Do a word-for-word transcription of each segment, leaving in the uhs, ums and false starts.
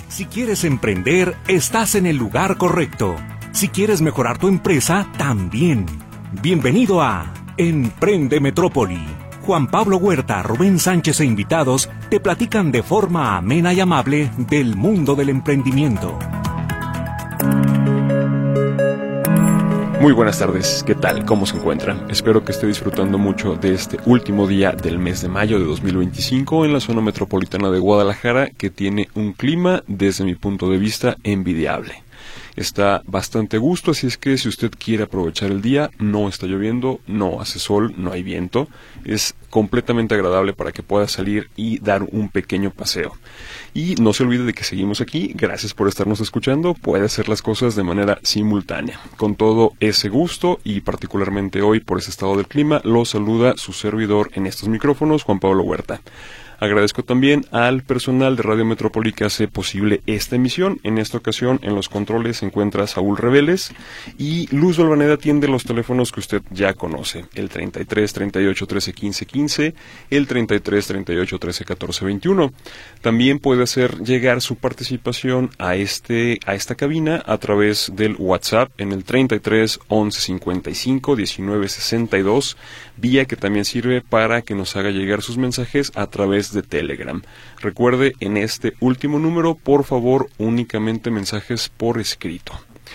Si quieres emprender, estás en el lugar correcto. Si quieres mejorar tu empresa, también. Bienvenido a Emprende Metrópoli. Juan Pablo Huerta, Rubén Sánchez e invitados te platican de forma amena y amable del mundo del emprendimiento. Muy buenas tardes, ¿qué tal? ¿Cómo se encuentran? Espero que esté disfrutando mucho de este último día del mes de mayo de dos mil veinticinco en la zona metropolitana de Guadalajara, que tiene un clima, desde mi punto de vista, envidiable. Está bastante a gusto, así es que si usted quiere aprovechar el día, no está lloviendo, no hace sol, no hay viento, es completamente agradable para que pueda salir y dar un pequeño paseo. Y no se olvide de que seguimos aquí, gracias por estarnos escuchando, puede hacer las cosas de manera simultánea. Con todo ese gusto y particularmente hoy por ese estado del clima, lo saluda su servidor en estos micrófonos, Juan Pablo Huerta. Agradezco también al personal de Radio Metrópoli que hace posible esta emisión. En esta ocasión, en los controles se encuentra Saúl Reveles y Luz Valvaneda atiende los teléfonos que usted ya conoce. El treinta y tres, treinta y ocho, trece, quince, quince, el treinta y tres, treinta y ocho, trece, catorce, veintiuno. También puede hacer llegar su participación a este a esta cabina a través del WhatsApp en el treinta y tres, once, cincuenta y cinco, diecinueve, sesenta y dos, vía que también sirve para que nos haga llegar sus mensajes a través de Telegram. Recuerde, en este último número, por favor, únicamente mensajes por escrito.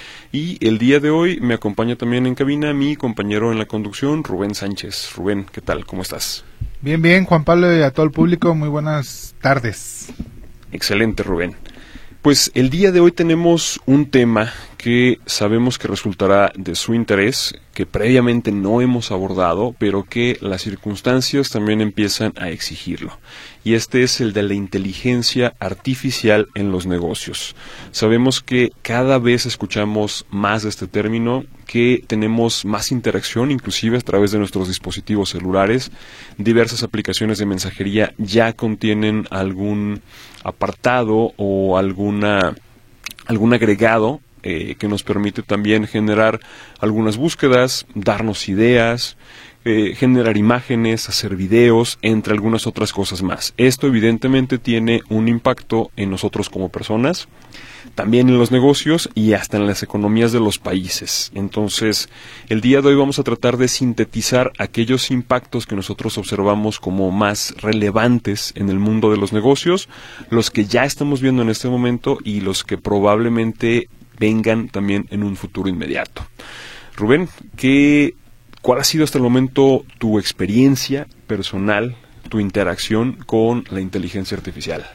Y el día de hoy me acompaña también en cabina mi compañero en la conducción, Rubén Sánchez. Rubén, ¿qué tal? ¿Cómo estás? Bien, bien, Juan Pablo, y a todo el público, muy buenas tardes. Excelente, Rubén. Pues el día de hoy tenemos un tema que sabemos que resultará de su interés, que previamente no hemos abordado, pero que las circunstancias también empiezan a exigirlo. Y este es el de la inteligencia artificial en los negocios. Sabemos que cada vez escuchamos más de este término, que tenemos más interacción, inclusive a través de nuestros dispositivos celulares. Diversas aplicaciones de mensajería ya contienen algún apartado o alguna algún agregado eh, que nos permite también generar algunas búsquedas, darnos ideas, eh, generar imágenes, hacer videos, entre algunas otras cosas más. Esto evidentemente tiene un impacto en nosotros como personas, también en los negocios y hasta en las economías de los países. Entonces, el día de hoy vamos a tratar de sintetizar aquellos impactos que nosotros observamos como más relevantes en el mundo de los negocios, los que ya estamos viendo en este momento y los que probablemente vengan también en un futuro inmediato. Rubén, ¿qué, ¿cuál ha sido hasta el momento tu experiencia personal, tu interacción con la inteligencia artificial?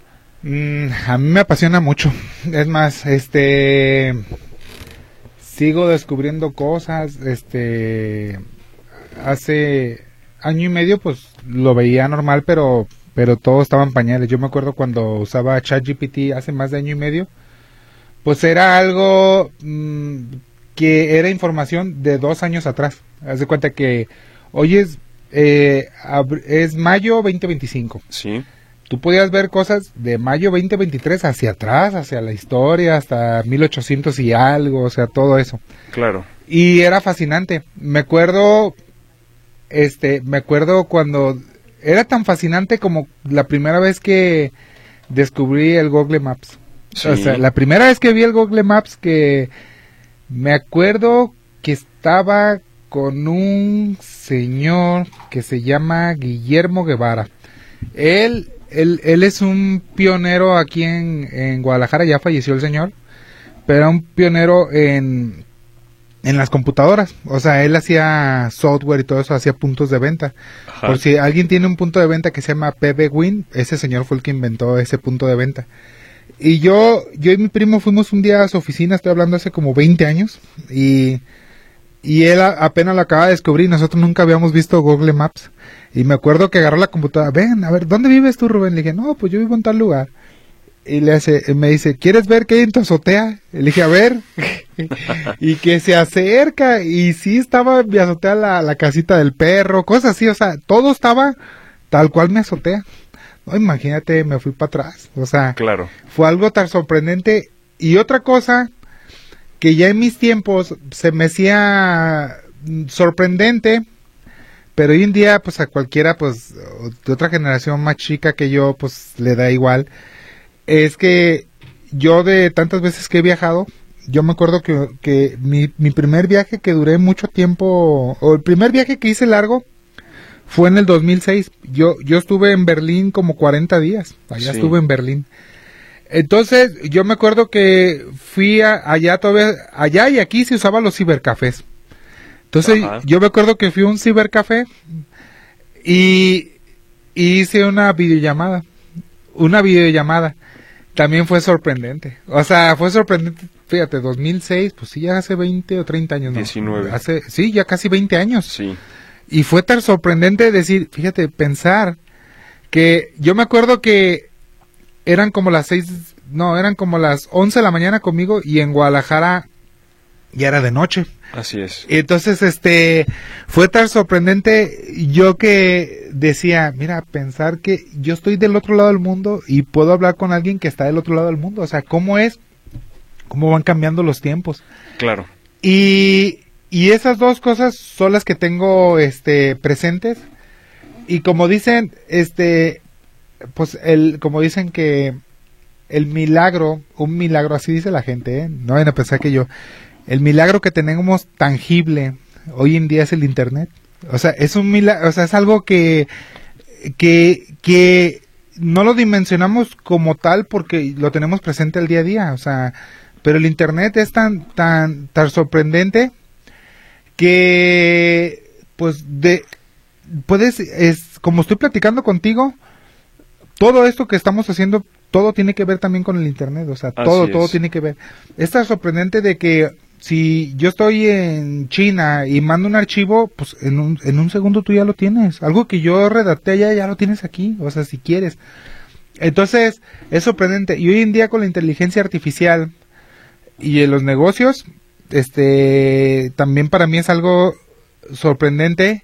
Mm, a mí me apasiona mucho. Es más, este sigo descubriendo cosas. Este hace año y medio, pues lo veía normal, pero pero todo estaba en pañales. Yo me acuerdo cuando usaba ChatGPT hace más de año y medio, pues era algo mmm, que era información de dos años atrás. Haz de cuenta que hoy es eh, ab- es mayo veinte veinticinco. Sí. Tú podías ver cosas de mayo veinte veintitrés hacia atrás, hacia la historia, hasta mil ochocientos y algo, o sea, todo eso. Claro. Y era fascinante. Me acuerdo, este, me acuerdo cuando era tan fascinante como la primera vez que descubrí el Google Maps. Sí. O sea, la primera vez que vi el Google Maps, que me acuerdo que estaba con un señor que se llama Guillermo Guevara. Él Él, él es un pionero aquí en, en Guadalajara, ya falleció el señor, pero era un pionero en, en las computadoras. O sea, él hacía software y todo eso, hacía puntos de venta. Ajá. Por si alguien tiene un punto de venta que se llama P B Win, ese señor fue el que inventó ese punto de venta. Y yo, yo y mi primo fuimos un día a su oficina, estoy hablando hace como veinte años, y, y él a, apenas lo acaba de descubrir, nosotros nunca habíamos visto Google Maps. Y me acuerdo que agarró la computadora, ven, a ver, ¿dónde vives tú, Rubén? Le dije, no, pues yo vivo en tal lugar. Y le hace, me dice, ¿quieres ver qué hay en tu azotea? Le dije, a ver. Y que se acerca, y sí estaba en mi azotea la, la casita del perro, cosas así, o sea, todo estaba tal cual mi azotea. No, imagínate, me fui para atrás, o sea, claro. Fue algo tan sorprendente. Y otra cosa que ya en mis tiempos se me hacía sorprendente, pero hoy en día, pues a cualquiera, pues, de otra generación más chica que yo, pues, le da igual. Es que yo de tantas veces que he viajado, yo me acuerdo que, que mi, mi primer viaje que duré mucho tiempo, o el primer viaje que hice largo, fue en el dos mil seis. Yo, yo estuve en Berlín como cuarenta días. Allá sí. Estuve en Berlín. Entonces, yo me acuerdo que fui a, allá todavía, allá y aquí se usaban los cibercafés. Entonces, Ajá. yo me acuerdo que fui a un cibercafé y, y hice una videollamada. Una videollamada. También fue sorprendente. O sea, fue sorprendente. Fíjate, dos mil seis, pues sí, ya hace veinte o treinta años. ¿No? diecinueve. Hace, sí, ya casi veinte años. Sí. Y fue tan sorprendente decir, fíjate, pensar que yo me acuerdo que eran como las seis, no, eran como las once de la mañana conmigo y en Guadalajara ya era de noche. Así es. Entonces, este, fue tan sorprendente yo que decía, mira, pensar que yo estoy del otro lado del mundo y puedo hablar con alguien que está del otro lado del mundo. O sea, ¿cómo es? ¿Cómo van cambiando los tiempos? Claro. Y... Y esas dos cosas son las que tengo este presentes. Y como dicen, este pues el como dicen que el milagro, un milagro, así dice la gente, ¿eh? No vayan a pensar que yo, el milagro que tenemos tangible hoy en día es el internet. O sea, es un milagro, o sea, es algo que que que no lo dimensionamos como tal porque lo tenemos presente el día a día, o sea, pero el internet es tan tan tan sorprendente que pues de puedes es como estoy platicando contigo, todo esto que estamos haciendo, todo tiene que ver también con el internet, o sea, Así todo es. todo tiene que ver. Es tan sorprendente de que si yo estoy en China y mando un archivo, pues en un en un segundo tú ya lo tienes. Algo que yo redacté allá ya lo tienes aquí, o sea, si quieres. Entonces, es sorprendente. Y hoy en día con la inteligencia artificial y en los negocios, este también para mí es algo sorprendente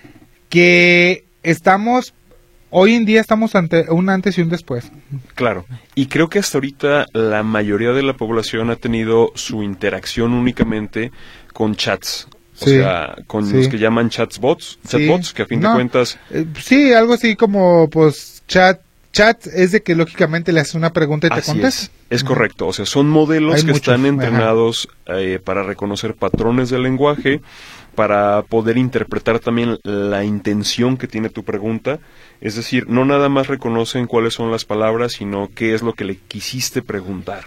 que estamos hoy en día estamos ante un antes y un después. Claro, y creo que hasta ahorita la mayoría de la población ha tenido su interacción únicamente con chats, o sí, sea, con sí. los que llaman chatbots, chatbots sí. que a fin no, de cuentas eh, sí, algo así como pues chat Chat es de que lógicamente le haces una pregunta y te contesta. Es, es correcto, o sea, son modelos Hay que muchos, están entrenados eh, para reconocer patrones del lenguaje, para poder interpretar también la intención que tiene tu pregunta, es decir, no nada más reconocen cuáles son las palabras, sino qué es lo que le quisiste preguntar.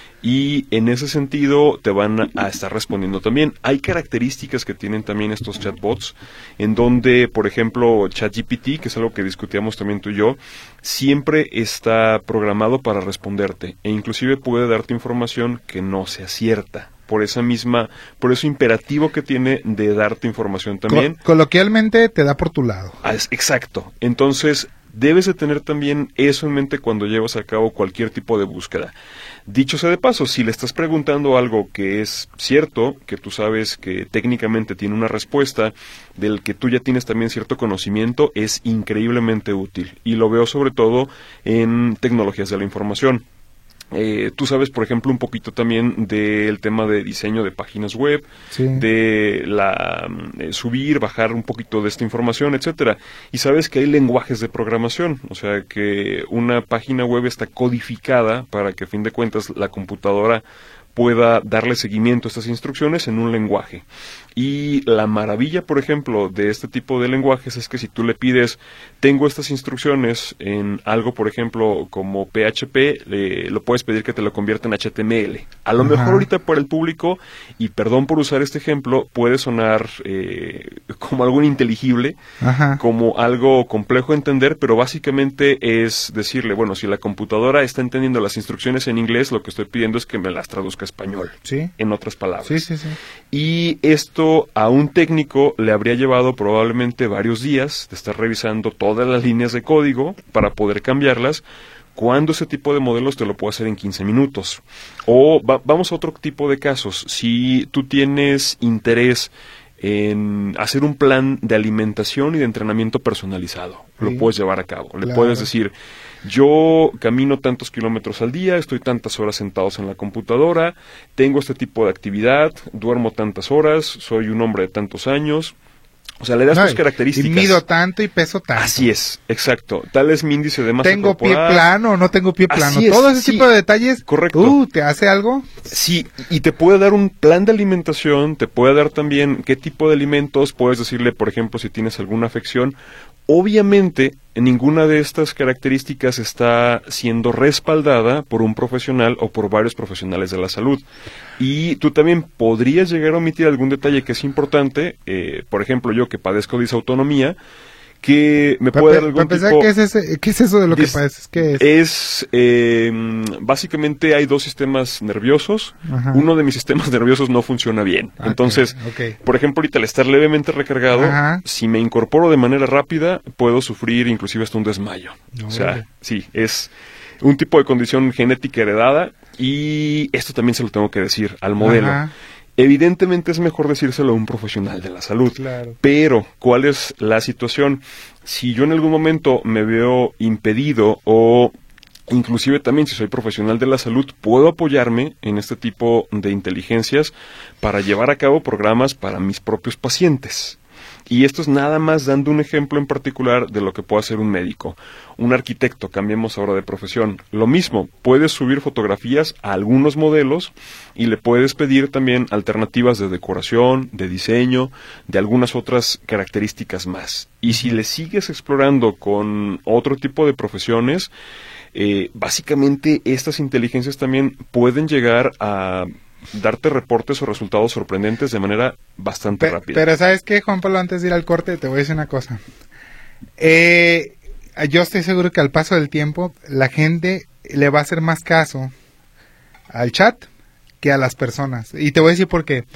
Y en ese sentido te van a estar respondiendo también. Hay características que tienen también estos chatbots, en donde, por ejemplo, ChatGPT, que es algo que discutíamos también tú y yo, siempre está programado para responderte, e inclusive puede darte información que no sea cierta, por esa misma, por ese imperativo que tiene de darte información también. Co- coloquialmente te da por tu lado. Ah, es, exacto. Entonces, debes de tener también eso en mente cuando llevas a cabo cualquier tipo de búsqueda. Dicho sea de paso, si le estás preguntando algo que es cierto, que tú sabes que técnicamente tiene una respuesta, del que tú ya tienes también cierto conocimiento, es increíblemente útil. Y lo veo sobre todo en tecnologías de la información. Eh, tú sabes, por ejemplo, un poquito también del tema de diseño de páginas web, sí. de la eh, subir, bajar un poquito de esta información, etcétera. Y sabes que hay lenguajes de programación, o sea que una página web está codificada para que a fin de cuentas la computadora pueda darle seguimiento a estas instrucciones en un lenguaje. Y la maravilla, por ejemplo, de este tipo de lenguajes es que si tú le pides, tengo estas instrucciones en algo, por ejemplo, como P H P, le, lo puedes pedir que te lo convierta en H T M L. A lo Ajá. mejor ahorita para el público, y perdón por usar este ejemplo, puede sonar eh, como algo ininteligible, Ajá. como algo complejo de entender, pero básicamente es decirle, bueno, si la computadora está entendiendo las instrucciones en inglés, lo que estoy pidiendo es que me las traduzca a español, ¿sí? En otras palabras. Sí, sí, sí. Y esto a un técnico le habría llevado probablemente varios días de estar revisando todas las líneas de código para poder cambiarlas, cuando ese tipo de modelos te lo puede hacer en quince minutos. O va, vamos a otro tipo de casos. Si tú tienes interés en hacer un plan de alimentación y de entrenamiento personalizado, sí. lo puedes llevar a cabo. Claro. Le puedes decir, yo camino tantos kilómetros al día, estoy tantas horas sentados en la computadora, tengo este tipo de actividad, duermo tantas horas, soy un hombre de tantos años, O sea, le das No, tus características. Y mido tanto y peso tanto. Así es, exacto. Tal es mi índice de masa ¿Tengo corporal. pie plano o no tengo pie plano? Así es, Todo ese sí, tipo de detalles. correcto. Uh, ¿te hace algo? Sí, y te puede dar un plan de alimentación, te puede dar también qué tipo de alimentos, puedes decirle, por ejemplo, si tienes alguna afección. Obviamente, ninguna de estas características está siendo respaldada por un profesional o por varios profesionales de la salud. Y tú también podrías llegar a omitir algún detalle que es importante, eh, por ejemplo, yo que padezco disautonomía, que me puede dar algún empezar, tipo... ¿qué es, ese, ¿qué es eso de lo que dis- padeces? ¿Qué es? Es, eh, básicamente hay dos sistemas nerviosos. Ajá. Uno de mis sistemas nerviosos no funciona bien. Ok, Entonces, ok. por ejemplo, ahorita al estar levemente recargado, Ajá. si me incorporo de manera rápida, puedo sufrir inclusive hasta un desmayo. O sea, Órale. sí, es un tipo de condición genética heredada y esto también se lo tengo que decir al modelo. Ajá. Evidentemente es mejor decírselo a un profesional de la salud. Claro. Pero, ¿cuál es la situación? Si yo en algún momento me veo impedido o inclusive también si soy profesional de la salud, puedo apoyarme en este tipo de inteligencias para llevar a cabo programas para mis propios pacientes. Y esto es nada más dando un ejemplo en particular de lo que puede hacer un médico. Un arquitecto, cambiemos ahora de profesión. Lo mismo, puedes subir fotografías a algunos modelos y le puedes pedir también alternativas de decoración, de diseño, de algunas otras características más. Y si le sigues explorando con otro tipo de profesiones, eh, básicamente estas inteligencias también pueden llegar a darte reportes o resultados sorprendentes de manera bastante Pe- rápida. Pero ¿sabes qué, Juan Pablo? Antes de ir al corte, te voy a decir una cosa. Eh, yo estoy seguro que al paso del tiempo la gente le va a hacer más caso al chat que a las personas. Y te voy a decir por qué.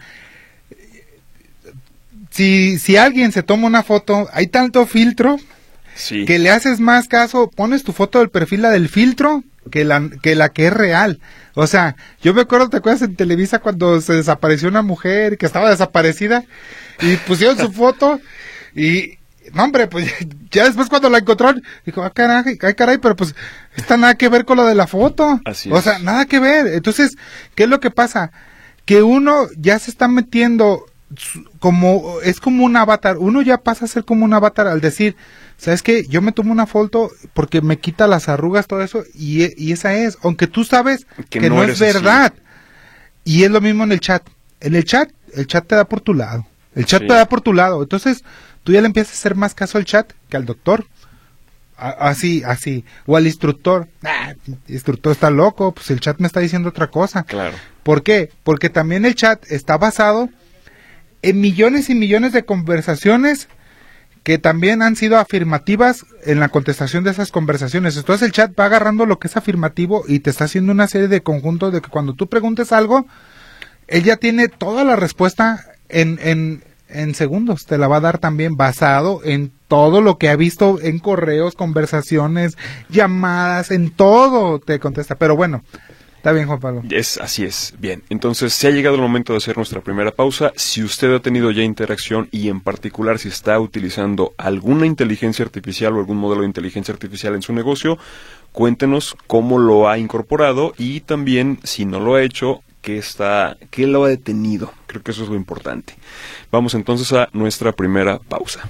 Si, si alguien se toma una foto, hay tanto filtro Sí. que le haces más caso, pones tu foto del perfil, la del filtro, que la, que la que es real. O sea, yo me acuerdo, ¿te acuerdas en Televisa cuando se desapareció una mujer que estaba desaparecida? Y pusieron su foto y, no hombre, pues ya después cuando la encontraron, dijo, ah caray, ay, caray, pero pues está nada que ver con lo de la foto. Así o es. sea, nada que ver. Entonces, ¿qué es lo que pasa? Que uno ya se está metiendo como, es como un avatar, uno ya pasa a ser como un avatar al decir, ¿sabes qué? Yo me tomo una foto porque me quita las arrugas, todo eso, y, y esa es, aunque tú sabes que, Que no, no es eres verdad. Y es lo mismo en el chat. En el chat, el chat te da por tu lado. El chat Sí. te da por tu lado. Entonces, tú ya le empiezas a hacer más caso al chat que al doctor. A- así, así. O al instructor. Ah, el instructor está loco, pues el chat me está diciendo otra cosa. Claro. ¿Por qué? Porque también el chat está basado en millones y millones de conversaciones que también han sido afirmativas en la contestación de esas conversaciones. Entonces el chat va agarrando lo que es afirmativo y te está haciendo una serie de conjuntos de que cuando tú preguntes algo, él ya tiene toda la respuesta en, en, en segundos. Te la va a dar también basado en todo lo que ha visto en correos, conversaciones, llamadas, en todo te contesta. Pero bueno, está bien, Juan Pablo. Es, así es. Bien, entonces se ha llegado el momento de hacer nuestra primera pausa. Si usted ha tenido ya interacción y en particular si está utilizando alguna inteligencia artificial o algún modelo de inteligencia artificial en su negocio, cuéntenos cómo lo ha incorporado y también, si no lo ha hecho, qué está, qué lo ha detenido. Creo que eso es lo importante. Vamos entonces a nuestra primera pausa.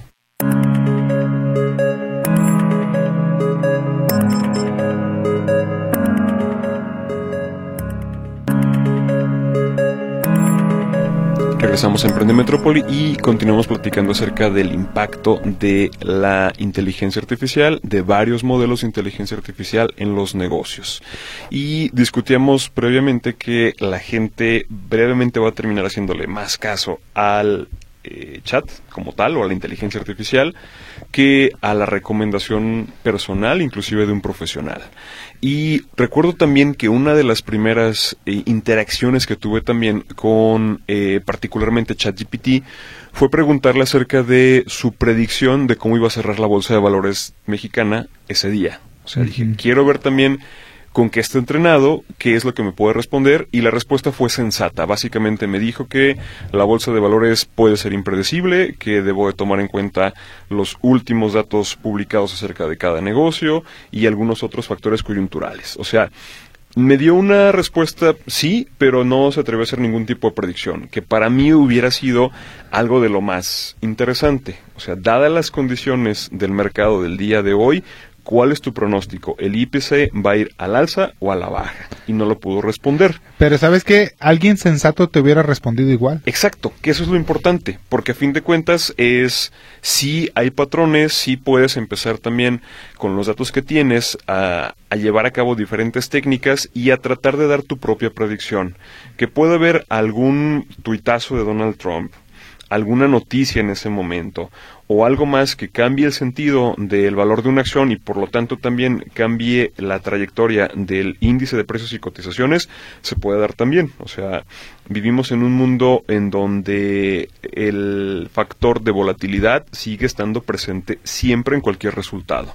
Regresamos a Emprende Metrópoli y continuamos platicando acerca del impacto de la inteligencia artificial, de varios modelos de inteligencia artificial en los negocios. Y discutíamos previamente que la gente brevemente va a terminar haciéndole más caso al eh, chat como tal o a la inteligencia artificial que a la recomendación personal, inclusive de un profesional. Y recuerdo también que una de las primeras eh, interacciones que tuve también con eh, particularmente ChatGPT fue preguntarle acerca de su predicción de cómo iba a cerrar la bolsa de valores mexicana ese día. O sea, uh-huh. dije, quiero ver también con qué está entrenado, qué es lo que me puede responder, y la respuesta fue sensata. Básicamente me dijo que la bolsa de valores puede ser impredecible, que debo de tomar en cuenta los últimos datos publicados acerca de cada negocio y algunos otros factores coyunturales. O sea, Me dio una respuesta sí, pero no se atrevió a hacer ningún tipo de predicción, que para mí hubiera sido algo de lo más interesante. O sea, dadas las condiciones del mercado del día de hoy, ¿cuál es tu pronóstico? ¿El I P C va a ir al alza o a la baja? Y no lo pudo responder. Pero ¿sabes qué? Alguien sensato te hubiera respondido igual. Exacto, que eso es lo importante, porque a fin de cuentas es, sí hay patrones, sí puedes empezar también con los datos que tienes a, a llevar a cabo diferentes técnicas y a tratar de dar tu propia predicción. Que puede haber algún tuitazo de Donald Trump, alguna noticia en ese momento, o algo más que cambie el sentido del valor de una acción y por lo tanto también cambie la trayectoria del índice de precios y cotizaciones, se puede dar también. O sea, vivimos en un mundo en donde el factor de volatilidad sigue estando presente siempre en cualquier resultado.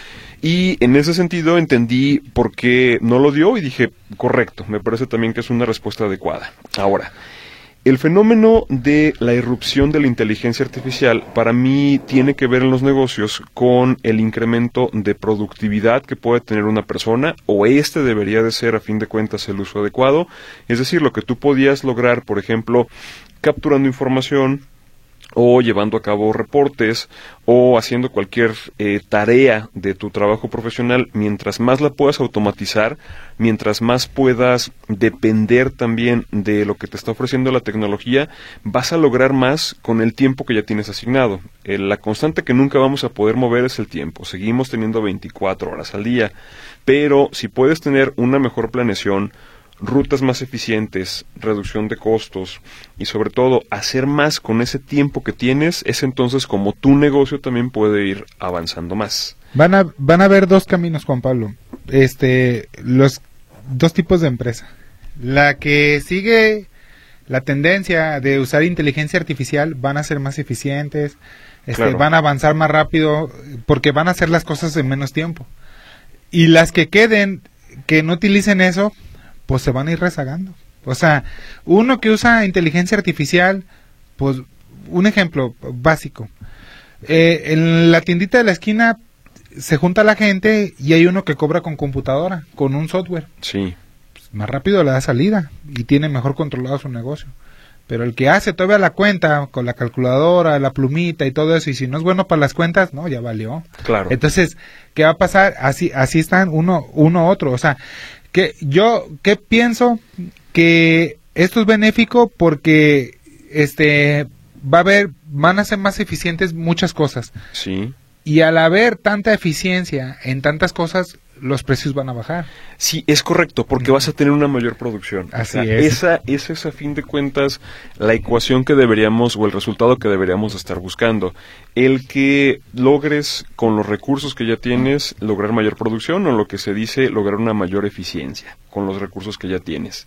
Y en ese sentido entendí por qué no lo dio y dije, correcto, me parece también que es una respuesta adecuada. Ahora, el fenómeno de la irrupción de la inteligencia artificial para mí tiene que ver en los negocios con el incremento de productividad que puede tener una persona, o este debería de ser a fin de cuentas el uso adecuado, es decir, lo que tú podías lograr, por ejemplo, capturando información, o llevando a cabo reportes, o haciendo cualquier eh, tarea de tu trabajo profesional, mientras más la puedas automatizar, mientras más puedas depender también de lo que te está ofreciendo la tecnología, vas a lograr más con el tiempo que ya tienes asignado. Eh, la constante que nunca vamos a poder mover es el tiempo. Seguimos teniendo veinticuatro horas al día, pero si puedes tener una mejor planeación, rutas más eficientes, reducción de costos y sobre todo hacer más con ese tiempo que tienes, es entonces como tu negocio también puede ir avanzando más. Van a van a haber dos caminos, Juan Pablo. Este, los dos tipos de empresa. La que sigue la tendencia de usar inteligencia artificial van a ser más eficientes, este, claro. Van a avanzar más rápido porque van a hacer las cosas en menos tiempo. Y las que queden que no utilicen eso, pues se van a ir rezagando. O sea, uno que usa inteligencia artificial, pues un ejemplo básico. Eh, en la tiendita de la esquina se junta la gente y hay uno que cobra con computadora, con un software. Sí. Pues más rápido le da salida y tiene mejor controlado su negocio. Pero el que hace todavía la cuenta con la calculadora, la plumita y todo eso, y si no es bueno para las cuentas, no, ya valió. Claro. Entonces, ¿qué va a pasar? Así así están uno uno otro. O sea, que yo qué pienso que esto es benéfico porque este va a haber, van a ser más eficientes muchas cosas. Sí. Y al haber tanta eficiencia en tantas cosas, los precios van a bajar. Sí, es correcto, porque vas a tener una mayor producción. Así o sea, es. Esa, esa es a fin de cuentas la ecuación que deberíamos, o el resultado que deberíamos estar buscando. El que logres con los recursos que ya tienes, lograr mayor producción, o lo que se dice, lograr una mayor eficiencia con los recursos que ya tienes.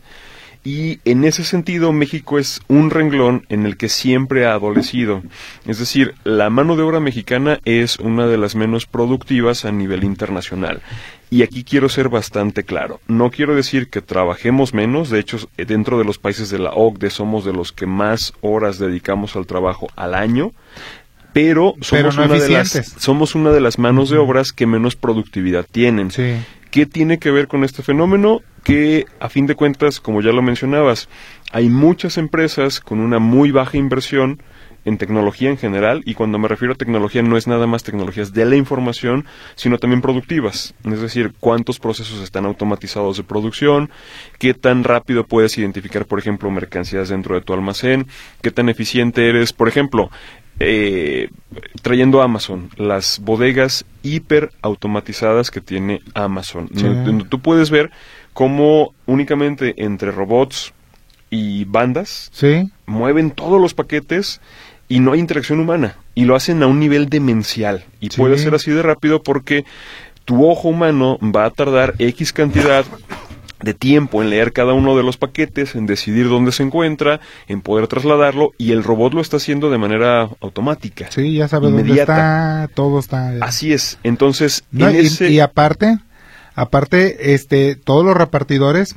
Y en ese sentido, México es un renglón en el que siempre ha adolecido. Es decir, la mano de obra mexicana es una de las menos productivas a nivel internacional. Y aquí quiero ser bastante claro. No quiero decir que trabajemos menos. De hecho, dentro de los países de la O C D E somos de los que más horas dedicamos al trabajo al año. Pero somos, pero no una, de las, eficientes. somos una de las manos de obras que menos productividad tienen. Sí. ¿Qué tiene que ver con este fenómeno? Que, a fin de cuentas, como ya lo mencionabas, hay muchas empresas con una muy baja inversión en tecnología en general, y cuando me refiero a tecnología no es nada más tecnologías de la información, sino también productivas. Es decir, cuántos procesos están automatizados de producción, qué tan rápido puedes identificar, por ejemplo, mercancías dentro de tu almacén, qué tan eficiente eres, por ejemplo, Eh, trayendo Amazon, las bodegas hiper automatizadas que tiene Amazon, sí. Donde tú puedes ver cómo únicamente entre robots y bandas sí. mueven todos los paquetes y no hay interacción humana, y lo hacen a un nivel demencial, y sí. Puede ser así de rápido porque tu ojo humano va a tardar X cantidad de tiempo en leer cada uno de los paquetes, en decidir dónde se encuentra, en poder trasladarlo, y el robot lo está haciendo de manera automática. Sí, ya sabe inmediata. Dónde está, todo está. Así es. Entonces, no, en y, ese... y aparte, aparte, este, todos los repartidores,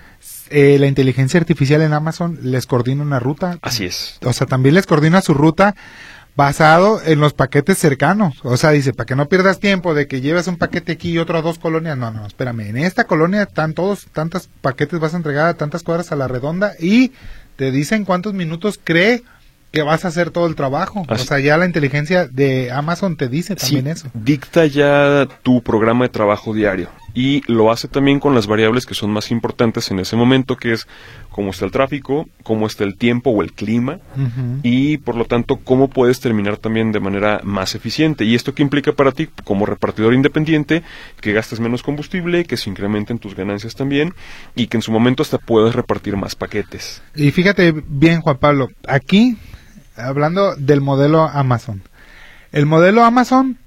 eh, la inteligencia artificial en Amazon les coordina una ruta. Así es. O sea, también les coordina su ruta basado en los paquetes cercanos. O sea, dice, para que no pierdas tiempo de que lleves un paquete aquí y otro a dos colonias. No, no, espérame. En esta colonia están todos, tantos paquetes vas a entregar a tantas cuadras a la redonda y te dicen cuántos minutos cree que vas a hacer todo el trabajo. Así. O sea, ya la inteligencia de Amazon te dice también sí, eso. Dicta ya tu programa de trabajo diario y lo hace también con las variables que son más importantes en ese momento, que es cómo está el tráfico, cómo está el tiempo o el clima, uh-huh. y por lo tanto cómo puedes terminar también de manera más eficiente. ¿Y esto qué implica para ti como repartidor independiente? Que gastes menos combustible, que se incrementen tus ganancias también y que en su momento hasta puedas repartir más paquetes. Y fíjate bien, Juan Pablo, aquí hablando del modelo Amazon, el modelo Amazon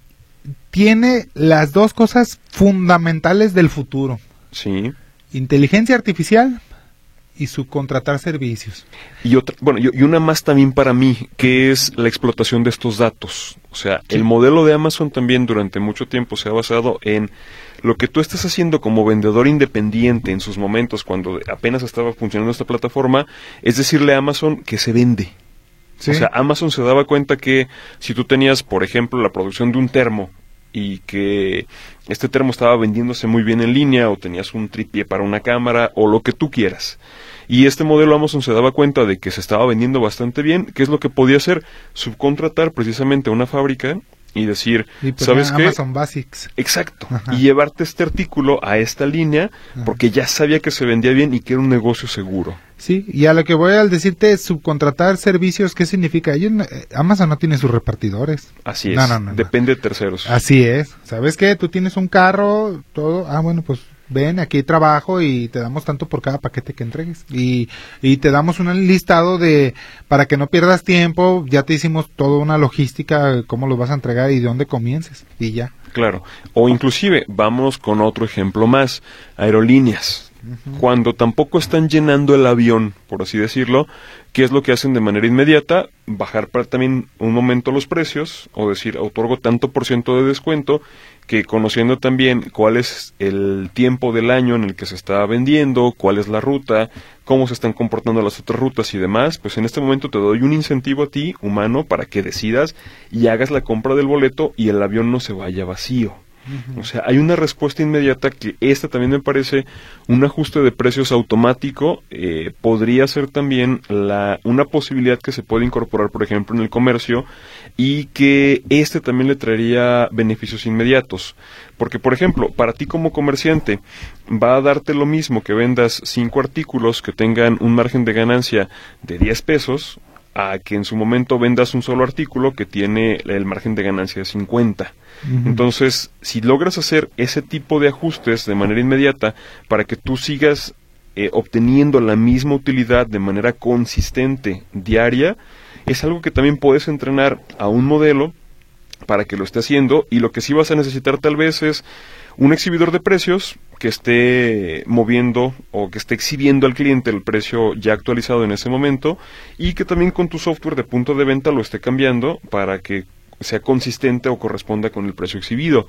tiene las dos cosas fundamentales del futuro. Sí. Inteligencia artificial y subcontratar servicios. Y otra, bueno, y, y una más también para mí, que es la explotación de estos datos. O sea, sí. El modelo de Amazon también durante mucho tiempo se ha basado en lo que tú estás haciendo como vendedor independiente en sus momentos cuando apenas estaba funcionando esta plataforma, es decirle a Amazon que se vende. ¿Sí? O sea, Amazon se daba cuenta que si tú tenías, por ejemplo, la producción de un termo y que este termo estaba vendiéndose muy bien en línea o tenías un tripié para una cámara o lo que tú quieras, y este modelo Amazon se daba cuenta de que se estaba vendiendo bastante bien, ¿qué es lo que podía hacer? Subcontratar precisamente a una fábrica y decir, y pues ¿sabes qué? Amazon Basics. Exacto. Ajá. Y llevarte este artículo a esta línea porque ya sabía que se vendía bien y que era un negocio seguro. Sí, y a lo que voy al decirte subcontratar servicios, ¿qué significa? Ellos, Amazon no tiene sus repartidores. Así es, no, no, no, depende no. de terceros. Así es, ¿sabes qué? Tú tienes un carro, todo, ah, bueno, pues ven, aquí trabajo y te damos tanto por cada paquete que entregues. Y, y te damos un listado de, para que no pierdas tiempo, ya te hicimos toda una logística, cómo lo vas a entregar y de dónde comiences, y ya. Claro, o inclusive, vamos con otro ejemplo más, aerolíneas. Uh-huh. Cuando tampoco están llenando el avión, por así decirlo, ¿qué es lo que hacen de manera inmediata? Bajar para también un momento los precios, o decir, otorgo tanto por ciento de descuento, que conociendo también cuál es el tiempo del año en el que se está vendiendo, cuál es la ruta, cómo se están comportando las otras rutas y demás, pues en este momento te doy un incentivo a ti, humano, para que decidas y hagas la compra del boleto y el avión no se vaya vacío. O sea, hay una respuesta inmediata que esta también me parece un ajuste de precios automático, eh, podría ser también la una posibilidad que se puede incorporar, por ejemplo, en el comercio y que este también le traería beneficios inmediatos. Porque, por ejemplo, para ti como comerciante va a darte lo mismo que vendas cinco artículos que tengan un margen de ganancia de diez pesos a que en su momento vendas un solo artículo que tiene el margen de ganancia de cincuenta. Uh-huh. Entonces, si logras hacer ese tipo de ajustes de manera inmediata para que tú sigas eh, obteniendo la misma utilidad de manera consistente, diaria, es algo que también puedes entrenar a un modelo para que lo esté haciendo, y lo que sí vas a necesitar tal vez es un exhibidor de precios que esté moviendo o que esté exhibiendo al cliente el precio ya actualizado en ese momento, y que también con tu software de punto de venta lo esté cambiando para que sea consistente o corresponda con el precio exhibido.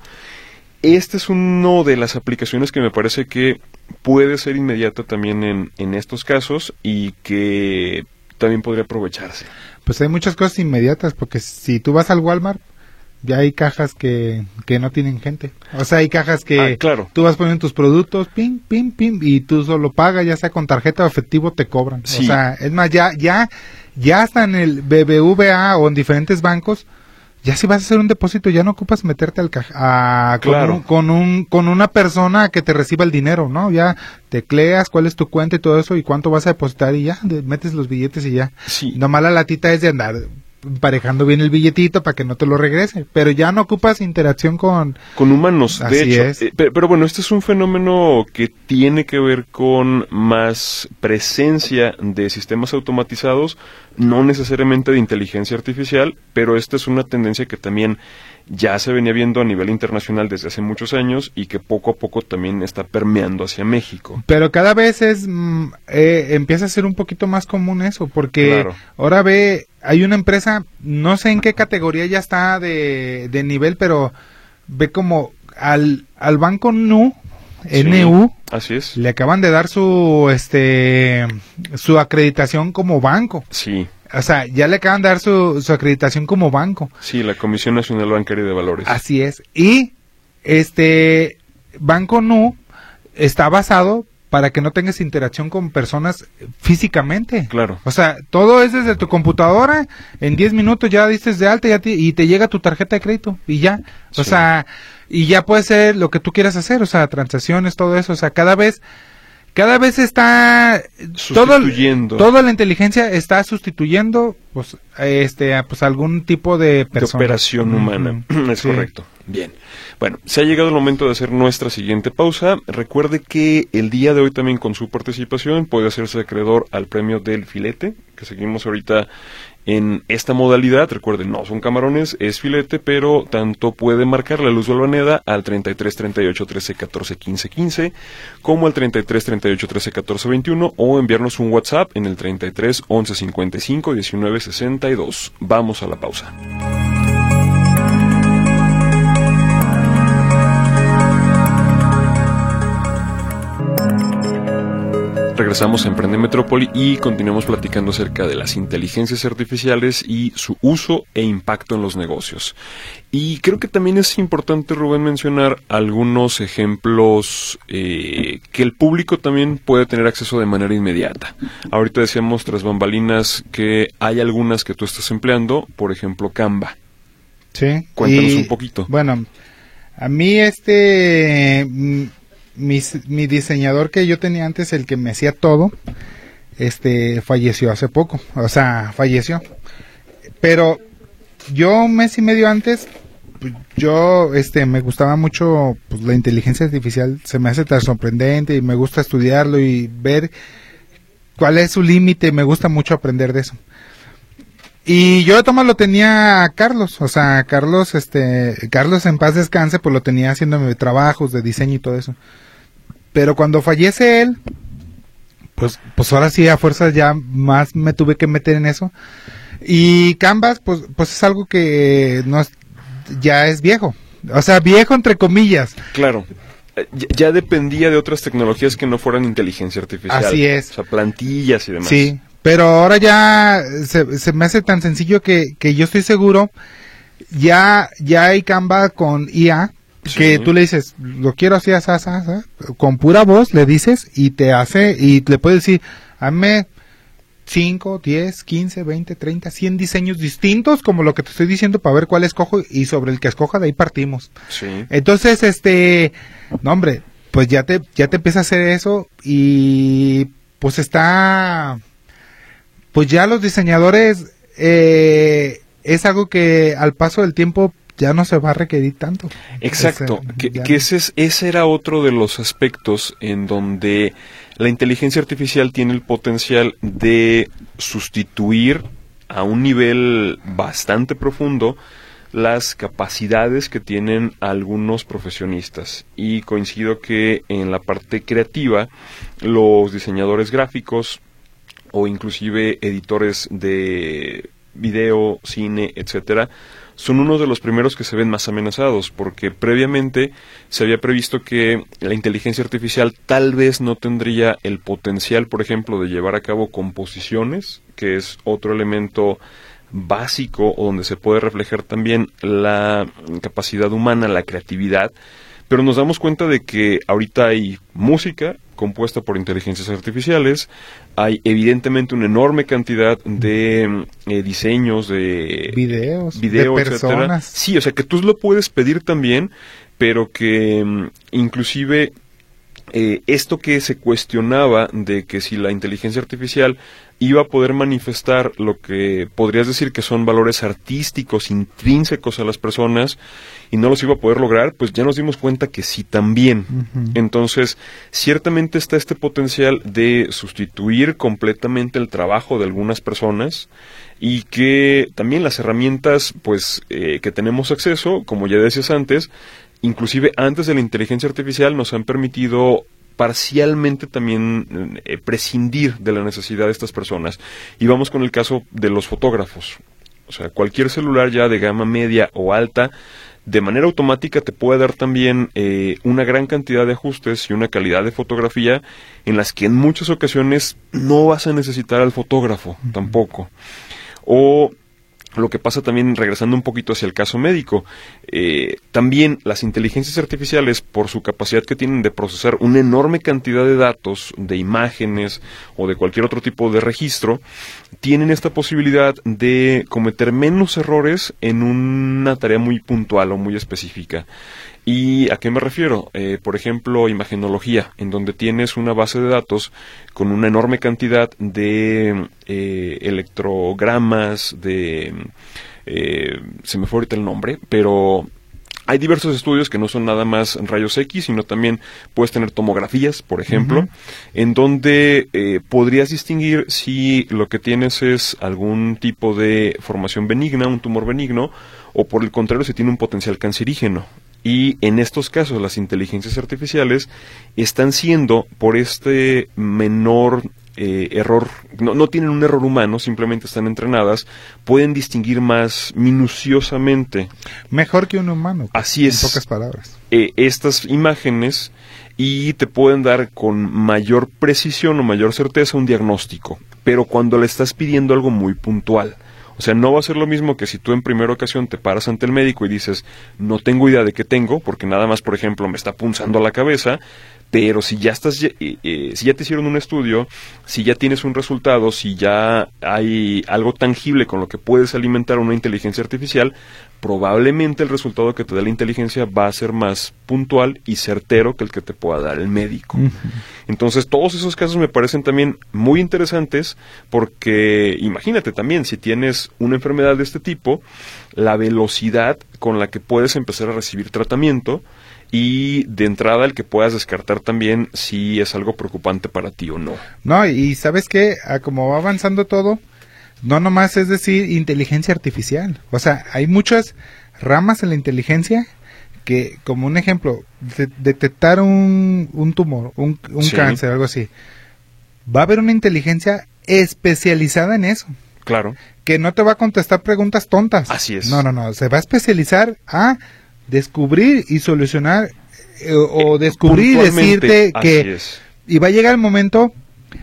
Esta es una de las aplicaciones que me parece que puede ser inmediata también en, en estos casos y que también podría aprovecharse. Pues hay muchas cosas inmediatas, porque si tú vas al Walmart, ya hay cajas que, que no tienen gente. O sea, hay cajas que ah, claro. Tú vas poniendo tus productos, pim, pim, pim, y tú solo pagas, ya sea con tarjeta o efectivo, te cobran. Sí. O sea, es más, ya, ya, ya hasta en el B B V A o en diferentes bancos, ya si vas a hacer un depósito, ya no ocupas meterte al caja, a, claro. con, un, con un con una persona que te reciba el dinero, ¿no? Ya tecleas cuál es tu cuenta y todo eso y cuánto vas a depositar y ya, de, metes los billetes y ya. Sí. Nomás la latita es de andar emparejando bien el billetito para que no te lo regrese, pero ya no ocupas interacción con con humanos. Así de hecho, es. eh, pero, pero bueno, este es un fenómeno que tiene que ver con más presencia de sistemas automatizados, no necesariamente de inteligencia artificial, pero esta es una tendencia que también ya se venía viendo a nivel internacional desde hace muchos años y que poco a poco también está permeando hacia México. Pero cada vez es mm, eh, empieza a ser un poquito más común eso, porque claro. Ahora ve, hay una empresa, no sé en qué categoría ya está de, de nivel, pero ve como al, al banco N U, N U, sí, así es. le acaban de dar su este su acreditación como banco. Sí. o sea, ya le acaban de dar su, su acreditación como banco. Sí, la Comisión Nacional Bancaria de Valores. Así es. Y este Banco Nu está basado para que no tengas interacción con personas físicamente. Claro. O sea, todo es desde tu computadora, en diez minutos ya diste de alta ya te, y te llega tu tarjeta de crédito y ya. O Sí. sea, y ya puede ser lo que tú quieras hacer, o sea, transacciones, todo eso. O sea, cada vez, cada vez está todo, Sustituyendo. toda la inteligencia está sustituyendo, pues, este, pues algún tipo de persona. De operación humana. Ujú. Es Sí. correcto. Bien. Bueno, se ha llegado el momento de hacer nuestra siguiente pausa. Recuerde que el día de hoy también con su participación puede hacerse acreedor al premio del filete, que seguimos ahorita en esta modalidad. Recuerden, no son camarones, es filete, pero tanto puede marcar la Luz Balvaneda al treinta y tres, treinta y ocho, trece, catorce, quince, quince, como al treinta y tres, treinta y ocho, trece, catorce, veintiuno, o enviarnos un WhatsApp en el treinta y tres, once, cincuenta y cinco, diecinueve, sesenta y dos. Vamos a la pausa. Regresamos a Emprende Metrópoli y continuamos platicando acerca de las inteligencias artificiales y su uso e impacto en los negocios. Y creo que también es importante, Rubén, mencionar algunos ejemplos eh, que el público también puede tener acceso de manera inmediata. Ahorita decíamos tras bambalinas que hay algunas que tú estás empleando, por ejemplo Canva. Sí. Cuéntanos Y, un poquito. Bueno, a mí este... Mi, mi diseñador que yo tenía antes, el que me hacía todo, este falleció hace poco, o sea, falleció. Pero yo un mes y medio antes, pues, yo este me gustaba mucho pues, la inteligencia artificial, se me hace tan sorprendente y me gusta estudiarlo y ver cuál es su límite, me gusta mucho aprender de eso. Y yo de toma lo tenía a Carlos, o sea, Carlos, este, Carlos en paz descanse, pues lo tenía haciéndome trabajos de diseño y todo eso. Pero cuando fallece él, pues, pues ahora sí a fuerzas ya más me tuve que meter en eso. Y Canvas, pues, pues es algo que no es, ya es viejo, o sea, viejo entre comillas. Claro. Ya, ya dependía de otras tecnologías que no fueran inteligencia artificial. Así es. O sea, plantillas y demás. Sí, pero ahora ya se, se me hace tan sencillo que, que yo estoy seguro, ya, ya hay Canva con I A, que Sí. tú le dices, lo quiero así, así, así, así, con pura voz le dices y te hace, y le puedes decir, hazme cinco, diez, quince, veinte, treinta, cien diseños distintos, como lo que te estoy diciendo, para ver cuál escojo, y sobre el que escoja de ahí partimos. Sí. Entonces, este, no hombre, pues ya te, ya te empieza a hacer eso, y pues está, pues ya los diseñadores, eh, es algo que al paso del tiempo ya no se va a requerir tanto. Exacto, Ese, que, ya que no. ese, es, ese era otro de los aspectos en donde la inteligencia artificial tiene el potencial de sustituir a un nivel bastante profundo las capacidades que tienen algunos profesionistas. Y coincido que en la parte creativa, los diseñadores gráficos o inclusive editores de video, cine, etcétera, son uno de los primeros que se ven más amenazados, porque previamente se había previsto que la inteligencia artificial tal vez no tendría el potencial, por ejemplo, de llevar a cabo composiciones, que es otro elemento básico o donde se puede reflejar también la capacidad humana, la creatividad, pero nos damos cuenta de que ahorita hay música compuesta por inteligencias artificiales, hay evidentemente una enorme cantidad de eh, diseños, de videos, video, de etcétera. personas. Sí, o sea que tú lo puedes pedir también, pero que mm, inclusive eh, esto que se cuestionaba de que si la inteligencia artificial iba a poder manifestar lo que podrías decir que son valores artísticos intrínsecos a las personas y no los iba a poder lograr, pues ya nos dimos cuenta que sí también. Uh-huh. Entonces, ciertamente está este potencial de sustituir completamente el trabajo de algunas personas y que también las herramientas pues eh, que tenemos acceso, como ya decías antes, inclusive antes de la inteligencia artificial nos han permitido parcialmente también eh, prescindir de la necesidad de estas personas. Y vamos con el caso de los fotógrafos. O sea, cualquier celular ya de gama media o alta, de manera automática te puede dar también eh, una gran cantidad de ajustes y una calidad de fotografía en las que en muchas ocasiones no vas a necesitar al fotógrafo, uh-huh. tampoco. O lo que pasa también, regresando un poquito hacia el caso médico, eh, también las inteligencias artificiales, por su capacidad que tienen de procesar una enorme cantidad de datos, de imágenes o de cualquier otro tipo de registro, tienen esta posibilidad de cometer menos errores en una tarea muy puntual o muy específica. ¿Y a qué me refiero? Eh, por ejemplo, imagenología, en donde tienes una base de datos con una enorme cantidad de eh, electrogramas, de... Eh, se me fue ahorita el nombre, pero hay diversos estudios que no son nada más rayos X, sino también puedes tener tomografías, por ejemplo, uh-huh. en donde eh, podrías distinguir si lo que tienes es algún tipo de formación benigna, un tumor benigno, o por el contrario, si tiene un potencial cancerígeno. Y en estos casos las inteligencias artificiales están siendo, por este menor eh, error, no, no tienen un error humano, simplemente están entrenadas, pueden distinguir más minuciosamente. Mejor que un humano. Así es. En pocas palabras. Eh, estas imágenes y te pueden dar con mayor precisión o mayor certeza un diagnóstico, pero cuando le estás pidiendo algo muy puntual. O sea, no va a ser lo mismo que si tú en primera ocasión te paras ante el médico y dices, no tengo idea de qué tengo, porque nada más, por ejemplo, me está punzando la cabeza, pero si ya estás, eh, eh, si ya te hicieron un estudio, si ya tienes un resultado, si ya hay algo tangible con lo que puedes alimentar una inteligencia artificial, probablemente el resultado que te dé la inteligencia va a ser más puntual y certero que el que te pueda dar el médico. Uh-huh. Entonces, todos esos casos me parecen también muy interesantes porque, imagínate también, si tienes una enfermedad de este tipo, la velocidad con la que puedes empezar a recibir tratamiento y de entrada el que puedas descartar también si es algo preocupante para ti o no. No, y ¿sabes qué? A como va avanzando todo, no nomás es decir inteligencia artificial. O sea, hay muchas ramas en la inteligencia que, como un ejemplo, de, detectar un, un tumor, un, un sí. cáncer, algo así. Va a haber una inteligencia especializada en eso. Claro. Que no te va a contestar preguntas tontas. Así es. No, no, no. Se va a especializar a descubrir y solucionar eh, o descubrir y decirte que es. Y va a llegar el momento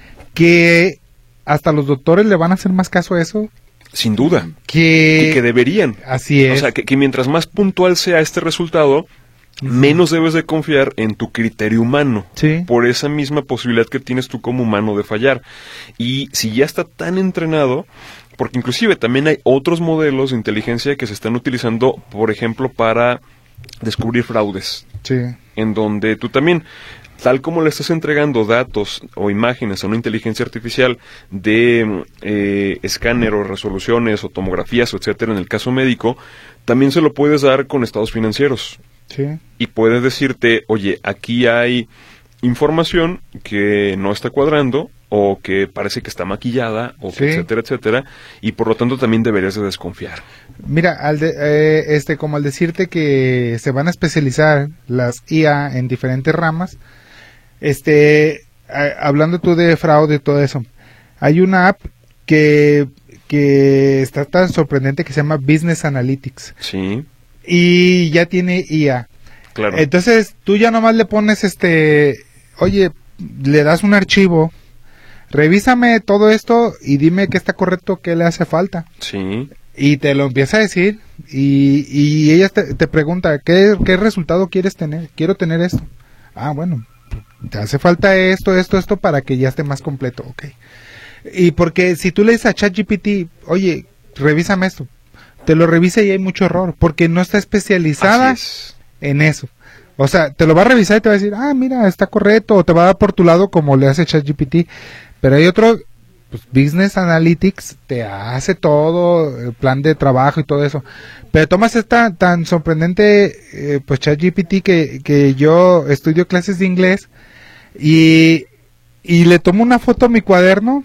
que hasta los doctores le van a hacer más caso a eso. Sin duda. Que, y que deberían. Así es. O sea, que, que mientras más puntual sea este resultado, uh-huh. menos debes de confiar en tu criterio humano. Sí. Por esa misma posibilidad que tienes tú como humano de fallar. Y si ya está tan entrenado, porque inclusive también hay otros modelos de inteligencia que se están utilizando, por ejemplo, para descubrir fraudes. Sí. En donde tú también, tal como le estás entregando datos o imágenes a una inteligencia artificial de eh, escáner o resoluciones o tomografías, o etcétera, en el caso médico, también se lo puedes dar con estados financieros. Sí. Y puedes decirte, oye, aquí hay información que no está cuadrando, o que parece que está maquillada, o que sí. etcétera, etcétera, y por lo tanto también deberías de desconfiar. Mira, al de, eh, este, como al decirte que se van a especializar las I A en diferentes ramas, este, a, hablando tú de fraude y todo eso, hay una app que, que está tan sorprendente que se llama Business Analytics. Sí. Y ya tiene I A. Claro. Entonces, tú ya nomás le pones este, oye, le das un archivo, revísame todo esto y dime qué está correcto, qué le hace falta. Sí. Y te lo empieza a decir y, y ella te, te pregunta, ¿qué, ¿qué resultado quieres tener? Quiero tener esto. Ah, bueno, te hace falta esto, esto, esto para que ya esté más completo. Ok. Y porque si tú le dices a ChatGPT, oye, revísame esto, te lo revisa y hay mucho error, porque no está especializada en eso. O sea, te lo va a revisar y te va a decir, ah, mira, está correcto, o te va a dar por tu lado como le hace ChatGPT. Pero hay otro, pues Business Analytics te hace todo, el plan de trabajo y todo eso. Pero tomas esta tan sorprendente, eh, pues ChatGPT que, que yo estudio clases de inglés y, y le tomo una foto a mi cuaderno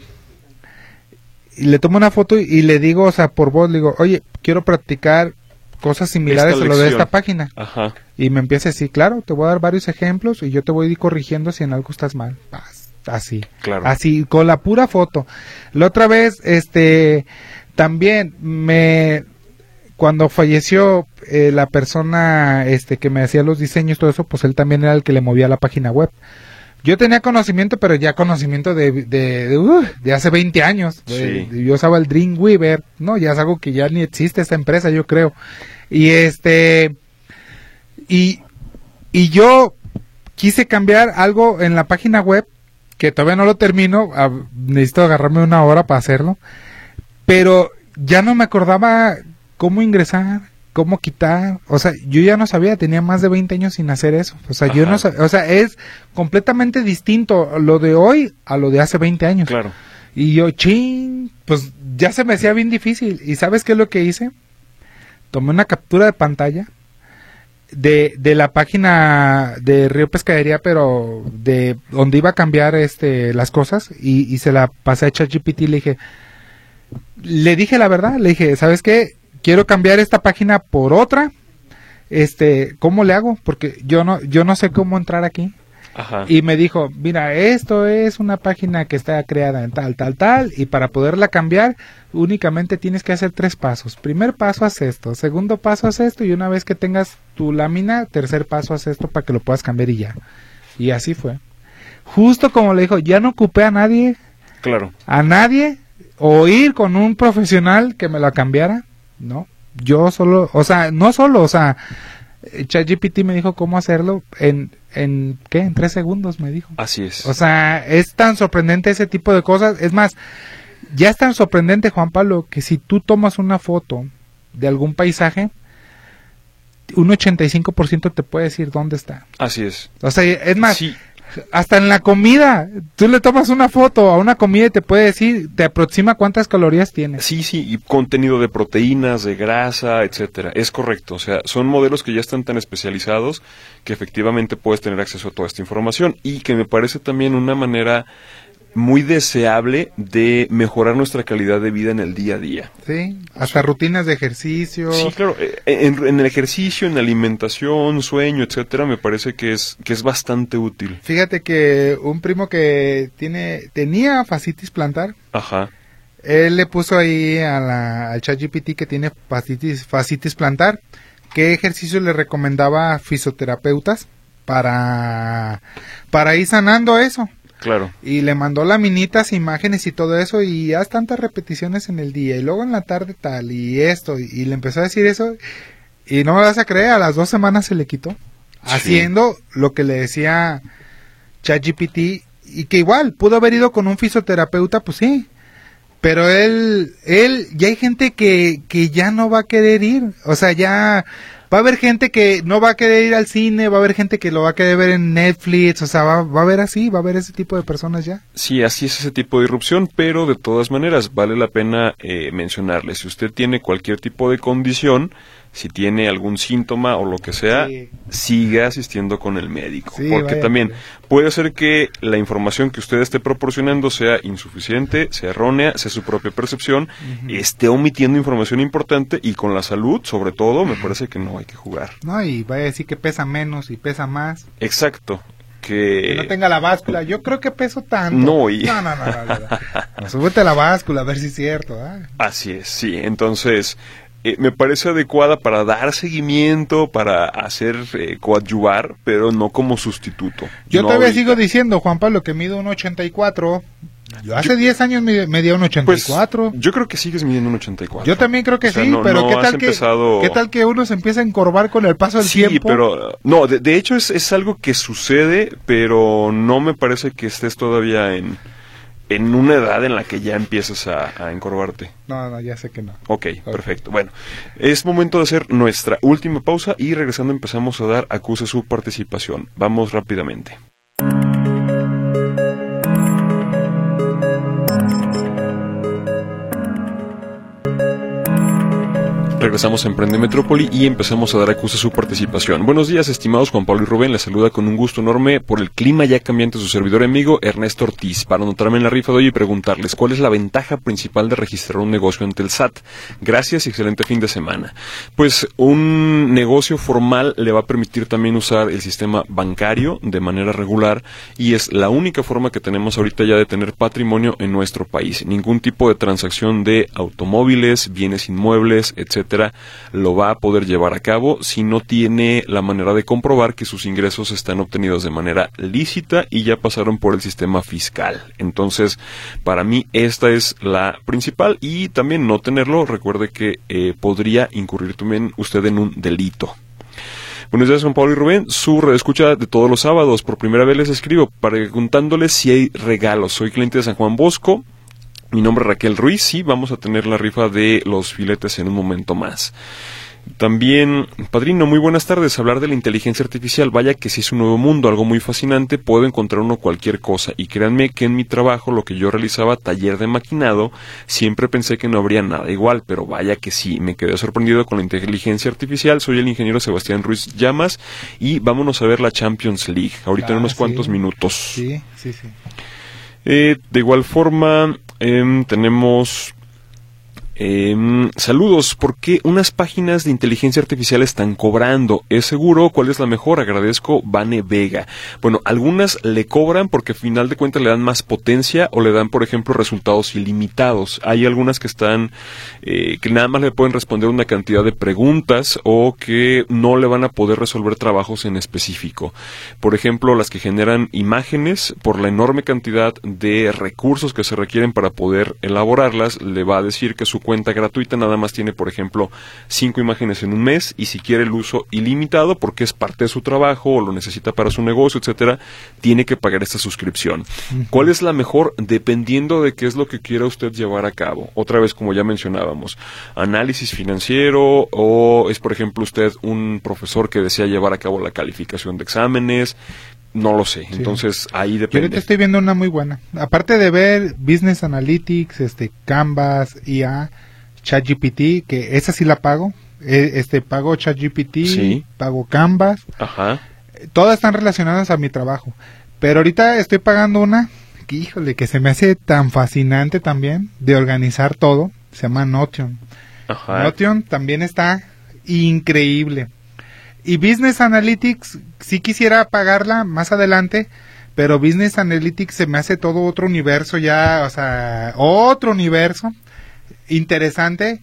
y le tomo una foto y, y le digo, o sea, por voz, le digo, oye, quiero practicar cosas similares a lo de esta página. Ajá. Y me empieza a decir, claro, te voy a dar varios ejemplos y yo te voy a ir corrigiendo si en algo estás mal. Así, claro. Así, con la pura foto. La otra vez, este, también me, cuando falleció eh, la persona, este, que me hacía los diseños, todo eso, pues él también era el que le movía la página web. Yo tenía conocimiento, pero ya conocimiento de de, de, uh, de hace veinte años. Sí. De, de, yo usaba el Dreamweaver, no, ya es algo que ya ni existe esta empresa, yo creo. Y este y y yo quise cambiar algo en la página web que todavía no lo termino, a, necesito agarrarme una hora para hacerlo, pero ya no me acordaba cómo ingresar, cómo quitar, o sea, yo ya no sabía, tenía más de veinte años sin hacer eso, o sea, Ajá. yo no sabía, o sea, es completamente distinto lo de hoy a lo de hace veinte años. Claro. Y yo, ching, pues ya se me hacía bien difícil, ¿y sabes qué es lo que hice? Tomé una captura de pantalla de de la página de Río Pescadería, pero de donde iba a cambiar este las cosas, y, y se la pasé a ChatGPT y le dije, le dije la verdad, le dije, ¿sabes qué? Quiero cambiar esta página por otra, este, ¿cómo le hago? Porque yo no, yo no sé cómo entrar aquí. Ajá. Y me dijo, mira, esto es una página que está creada en tal, tal, tal, y para poderla cambiar, únicamente tienes que hacer tres pasos. Primer paso, haz esto, segundo paso, haz esto, y una vez que tengas tu lámina, tercer paso, haz esto para que lo puedas cambiar y ya. Y así fue. Justo como le dijo, ya no ocupé a nadie, claro, a nadie, o ir con un profesional que me la cambiara, no, yo solo, o sea, no solo, o sea, ChatGPT me dijo cómo hacerlo en, en, ¿qué? En tres segundos me dijo. Así es. O sea, es tan sorprendente ese tipo de cosas, es más, ya es tan sorprendente, Juan Pablo, que si tú tomas una foto de algún paisaje, un ochenta y cinco por ciento te puede decir dónde está. Así es. O sea, es más, sí. Hasta en la comida, tú le tomas una foto a una comida y te puede decir, te aproxima cuántas calorías tiene. Sí, sí, y contenido de proteínas, de grasa, etcétera. Es correcto, o sea, son modelos que ya están tan especializados que efectivamente puedes tener acceso a toda esta información, y que me parece también una manera muy deseable de mejorar nuestra calidad de vida en el día a día. Sí, hasta rutinas de ejercicio. Sí, claro, en, en el ejercicio, en la alimentación, sueño, etcétera, me parece que es que es bastante útil. Fíjate que un primo que tiene tenía fascitis plantar. Ajá. Él le puso ahí a la, al ChatGPT que tiene fascitis, fascitis plantar, qué ejercicio le recomendaba a fisioterapeutas para para ir sanando eso. Claro. Y le mandó laminitas, imágenes y todo eso, y haz tantas repeticiones en el día, y luego en la tarde tal, y esto, y, y le empezó a decir eso, y no me vas a creer, a las dos semanas se le quitó, sí, haciendo lo que le decía ChatGPT, y que igual, pudo haber ido con un fisioterapeuta, pues sí, pero él, él, ya hay gente que, que ya no va a querer ir, o sea, ya... Va a haber gente que no va a querer ir al cine, va a haber gente que lo va a querer ver en Netflix, o sea, va, va a haber así, va a haber ese tipo de personas ya. Sí, así es ese tipo de irrupción, pero de todas maneras vale la pena eh, mencionarle, si usted tiene cualquier tipo de condición, si tiene algún síntoma o lo que sea, sí, siga asistiendo con el médico, sí, porque vaya, también vaya. Puede ser que la información que usted esté proporcionando sea insuficiente, sea errónea, sea su propia percepción, uh-huh. esté omitiendo información importante, y con la salud, sobre todo, me parece que no hay que jugar. No, y vaya a decir que pesa menos y pesa más. Exacto. Que... que no tenga la báscula, yo creo que peso tanto. No, y... no, no, no, no, no, no. No, súbete a la báscula a ver si es cierto. ¿eh? Así es, sí, entonces... Eh, me parece adecuada para dar seguimiento, para hacer eh, coadyuvar, pero no como sustituto. Yo no todavía ahorita. sigo diciendo, Juan Pablo, que mido un ochenta y cuatro. Yo hace diez años medía un ochenta y cuatro. Pues, yo creo que sigues midiendo un ochenta y cuatro. Yo también creo que o sea, sí, no, pero no ¿qué, tal que, empezado... ¿qué tal que uno se empieza a encorvar con el paso del sí, tiempo? Sí, pero no, de, de hecho es, es algo que sucede, pero no me parece que estés todavía en... en una edad en la que ya empiezas a, a encorvarte. No, no, ya sé que no. Ok, okay, perfecto. Bueno, es momento de hacer nuestra última pausa y regresando empezamos a dar acuse su participación. Vamos rápidamente. Regresamos a Emprende Metrópoli y empezamos a dar acuse a su participación. Buenos días, estimados Juan Pablo y Rubén. Les saluda con un gusto enorme por el clima ya cambiante su servidor amigo Ernesto Ortiz, para anotarme en la rifa de hoy y preguntarles cuál es la ventaja principal de registrar un negocio ante el S A T. Gracias y excelente fin de semana. Pues un negocio formal le va a permitir también usar el sistema bancario de manera regular, y es la única forma que tenemos ahorita ya de tener patrimonio en nuestro país. Ningún tipo de transacción de automóviles, bienes inmuebles, etcétera etcétera, lo va a poder llevar a cabo si no tiene la manera de comprobar que sus ingresos están obtenidos de manera lícita y ya pasaron por el sistema fiscal. Entonces, para mí esta es la principal, y también no tenerlo, recuerde que eh, podría incurrir también usted en un delito. Buenos días, Juan Pablo y Rubén, su redescucha de todos los sábados. Por primera vez les escribo preguntándoles si hay regalos. Soy cliente de San Juan Bosco. Mi nombre es Raquel Ruiz. Sí, vamos a tener la rifa de los filetes en un momento más. También, padrino, muy buenas tardes. Hablar de la inteligencia artificial, vaya que sí es un nuevo mundo, algo muy fascinante. Puedo encontrar uno cualquier cosa, y créanme que en mi trabajo, lo que yo realizaba, taller de maquinado, siempre pensé que no habría nada igual, pero vaya que sí, me quedé sorprendido con la inteligencia artificial. Soy el ingeniero Sebastián Ruiz Llamas, y vámonos a ver la Champions League ahorita ah, en unos sí. cuantos minutos. Sí, sí, sí. Eh, de igual forma, eh, tenemos... Eh, saludos, ¿por qué unas páginas de inteligencia artificial están cobrando? ¿Es seguro? ¿Cuál es la mejor? Agradezco, Vane Vega. Bueno, algunas le cobran porque al final de cuentas le dan más potencia, o le dan, por ejemplo, resultados ilimitados. Hay algunas que están, eh, que nada más le pueden responder una cantidad de preguntas, o que no le van a poder resolver trabajos en específico. Por ejemplo, las que generan imágenes, por la enorme cantidad de recursos que se requieren para poder elaborarlas, le va a decir que su cuenta gratuita nada más tiene, por ejemplo, cinco imágenes en un mes, y si quiere el uso ilimitado, porque es parte de su trabajo o lo necesita para su negocio, etcétera, tiene que pagar esta suscripción. Uh-huh. ¿Cuál es la mejor? Dependiendo de qué es lo que quiera usted llevar a cabo. Otra vez, como ya mencionábamos, análisis financiero, o es, por ejemplo, usted un profesor que desea llevar a cabo la calificación de exámenes. No lo sé, sí. Entonces ahí depende. Yo ahorita estoy viendo una muy buena. Aparte de ver Business Analytics, este Canvas, I A, ChatGPT, que esa sí la pago. Este pago ChatGPT, sí. Pago Canvas. Ajá. Todas están relacionadas a mi trabajo. Pero ahorita estoy pagando una que, híjole, que se me hace tan fascinante también de organizar todo. Se llama Notion. Ajá. Notion también está increíble. Y Business Analytics, sí quisiera pagarla más adelante, pero Business Analytics se me hace todo otro universo ya, o sea, otro universo interesante,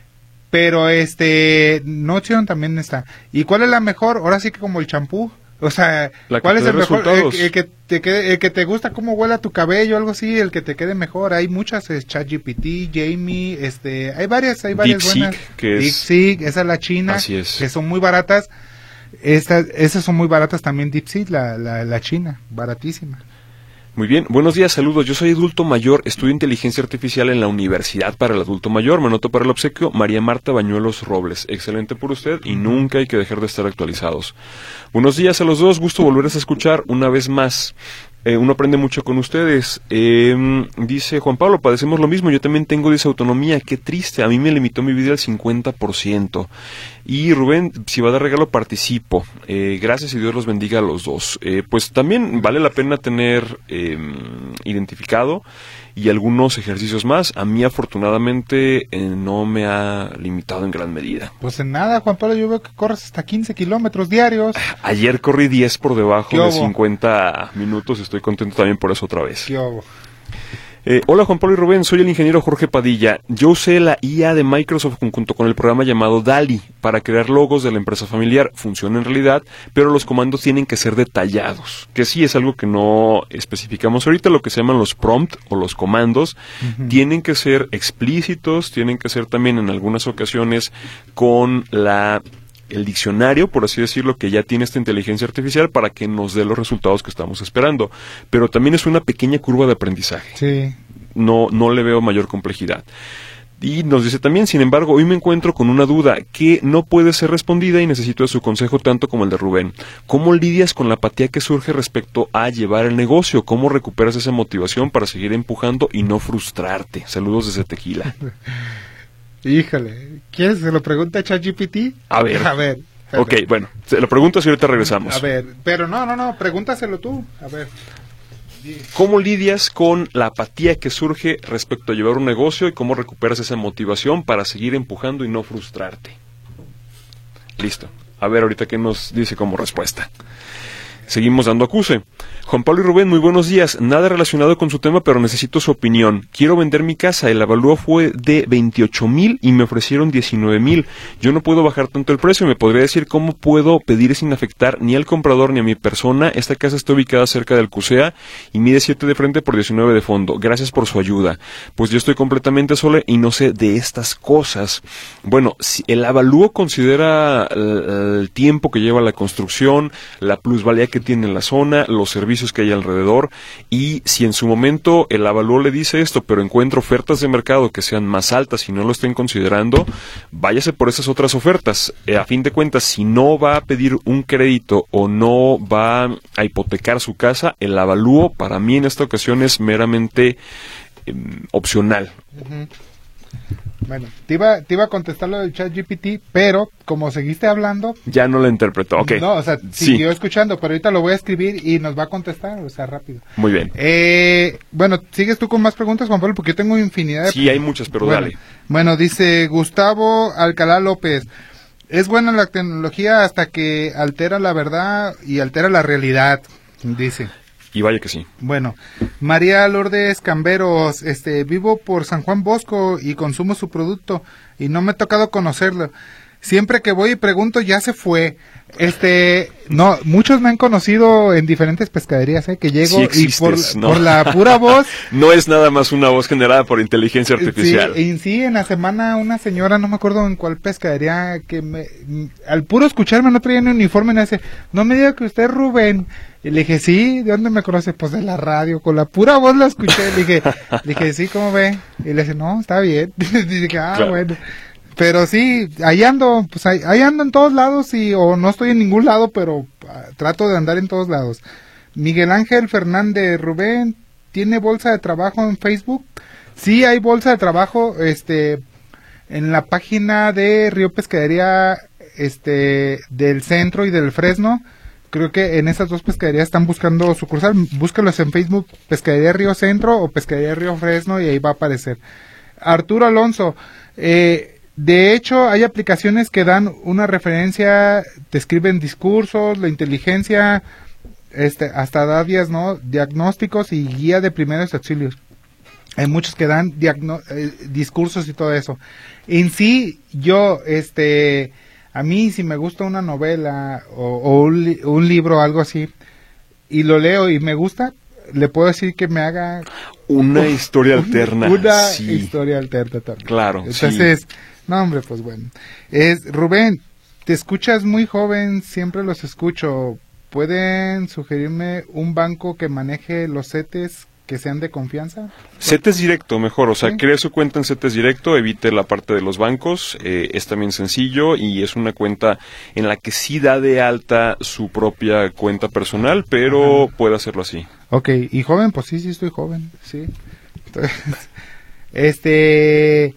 pero este, Notion también está. ¿Y cuál es la mejor? Ahora sí que como el champú, o sea, ¿cuál es el mejor? El, el, que te quede, el que te gusta cómo huele a tu cabello, algo así, el que te quede mejor. Hay muchas, es ChatGPT, Jamie, este, hay varias, hay varias Deep buenas. Seek, que es... DeepSeek, esa es la china, Así es. Que son muy baratas. Estas, esas son muy baratas también, DeepSeek, la, la, la china, baratísima. Muy bien, buenos días, saludos. Yo soy adulto mayor, estudio inteligencia artificial en la Universidad para el Adulto Mayor. Me anoto para el obsequio, María Marta Bañuelos Robles. Excelente por usted, y nunca hay que dejar de estar actualizados. Buenos días a los dos, gusto volverles a escuchar una vez más. Eh, uno aprende mucho con ustedes. Eh, dice Juan Pablo, padecemos lo mismo, yo también tengo disautonomía, qué triste, a mí me limitó mi vida al cincuenta por ciento. Y Rubén, si va a dar regalo, participo. Eh, gracias y Dios los bendiga a los dos. Eh, pues también vale la pena tener eh, identificado y algunos ejercicios más. A mí afortunadamente eh, no me ha limitado en gran medida. Pues en nada, Juan Pablo, yo veo que corres hasta quince kilómetros diarios. Ayer corrí diez por debajo de cincuenta minutos, estoy contento también por eso otra vez. ¿Qué hubo? Eh, hola Juan Pablo y Rubén, soy el ingeniero Jorge Padilla. Yo usé la I A de Microsoft junto con el programa llamado DALL-E para crear logos de la empresa familiar. Funciona en realidad, pero los comandos tienen que ser detallados, que sí es algo que no especificamos ahorita. Lo que se llaman los prompt o los comandos, uh-huh. tienen que ser explícitos, tienen que ser también en algunas ocasiones con la... el diccionario, por así decirlo, que ya tiene esta inteligencia artificial para que nos dé los resultados que estamos esperando. Pero también es una pequeña curva de aprendizaje. Sí. No, no le veo mayor complejidad. Y nos dice también, sin embargo, hoy me encuentro con una duda que no puede ser respondida y necesito de su consejo tanto como el de Rubén. ¿Cómo lidias con la apatía que surge respecto a llevar el negocio? ¿Cómo recuperas esa motivación para seguir empujando y no frustrarte? Saludos desde Tequila. Híjole, ¿quieres que se lo pregunte a ChatGPT? A ver. A ver. Ok, bueno, se lo preguntas y ahorita regresamos. A ver, pero no, no, no, pregúntaselo tú. A ver. ¿Cómo lidias con la apatía que surge respecto a llevar un negocio y cómo recuperas esa motivación para seguir empujando y no frustrarte? Listo. A ver ahorita qué nos dice como respuesta. Seguimos dando acuse. Juan Pablo y Rubén, muy buenos días. Nada relacionado con su tema, pero necesito su opinión. Quiero vender mi casa. El avalúo fue de veintiocho mil y me ofrecieron diecinueve mil. Yo no puedo bajar tanto el precio. ¿Me podría decir cómo puedo pedir sin afectar ni al comprador ni a mi persona? Esta casa está ubicada cerca del CUSEA y mide siete de frente por diecinueve de fondo. Gracias por su ayuda. Pues yo estoy completamente sola y no sé de estas cosas. Bueno, si el avalúo considera el, el tiempo que lleva la construcción, la plusvalía que tiene en la zona, los servicios que hay alrededor, y si en su momento el avalúo le dice esto, pero encuentra ofertas de mercado que sean más altas y no lo estén considerando, váyase por esas otras ofertas. Eh, a fin de cuentas, si no va a pedir un crédito o no va a hipotecar su casa, el avalúo para mí en esta ocasión es meramente eh, opcional. Uh-huh. Bueno, te iba, te iba a contestar lo del ChatGPT, pero como seguiste hablando... Ya no lo interpretó, ok. No, o sea, sí. siguió escuchando, pero ahorita lo voy a escribir y nos va a contestar, o sea, rápido. Muy bien. Eh, bueno, ¿sigues tú con más preguntas, Juan Pablo? Porque yo tengo infinidad de... Sí, hay muchas, pero bueno, dale. Bueno, dice Gustavo Alcalá López. Es buena la tecnología hasta que altera la verdad y altera la realidad, dice. Y vaya que sí. Bueno, María Lourdes Camberos, este, vivo por San Juan Bosco y consumo su producto y no me ha tocado conocerlo. Siempre que voy y pregunto ya se fue. Este, no, muchos me han conocido en diferentes pescaderías, ¿eh? Que llego sí y por, ¿no? por la pura voz. No es nada más una voz generada por inteligencia artificial. Sí, y sí, en la semana una señora, no me acuerdo en cuál pescadería, que me, al puro escucharme no traía ni uniforme, me dice, no me diga que usted es Rubén. Y le dije, sí, ¿de dónde me conoce? Pues de la radio, con la pura voz la escuché. Le dije, le dije, sí, ¿cómo ve? Y le dije, no, está bien. Y dije, ah, claro. Bueno. Pero sí, ahí ando, pues ahí, ahí ando en todos lados y o no estoy en ningún lado, pero uh, trato de andar en todos lados. Miguel Ángel Fernández, Rubén, ¿tiene bolsa de trabajo en Facebook? Sí, hay bolsa de trabajo, este, en la página de Río Pescadería, este, del Centro y del Fresno. Creo que en esas dos pescaderías están buscando sucursal. Búscalos en Facebook, Pescadería Río Centro o Pescadería Río Fresno, y ahí va a aparecer. Arturo Alonso, eh, de hecho, hay aplicaciones que dan una referencia, te escriben discursos, la inteligencia, este, hasta da días, ¿no? Diagnósticos y guía de primeros auxilios. Hay muchos que dan diagno- eh, discursos y todo eso. En sí, yo, este, a mí si me gusta una novela o, o un, li- un libro o algo así, y lo leo y me gusta, le puedo decir que me haga... Una uf, historia alterna. Una sí. historia alterna también. Claro, Entonces... sí. No, hombre, pues bueno. Es Rubén, te escuchas muy joven, siempre los escucho. ¿Pueden sugerirme un banco que maneje los CETES que sean de confianza? CETES directo, mejor. O sea, ¿Sí? cree su cuenta en CETES directo, evite la parte de los bancos. Eh, es también sencillo y es una cuenta en la que sí da de alta su propia cuenta personal, pero Ajá. puede hacerlo así. Ok, y joven, pues sí, sí estoy joven, sí. Entonces, este...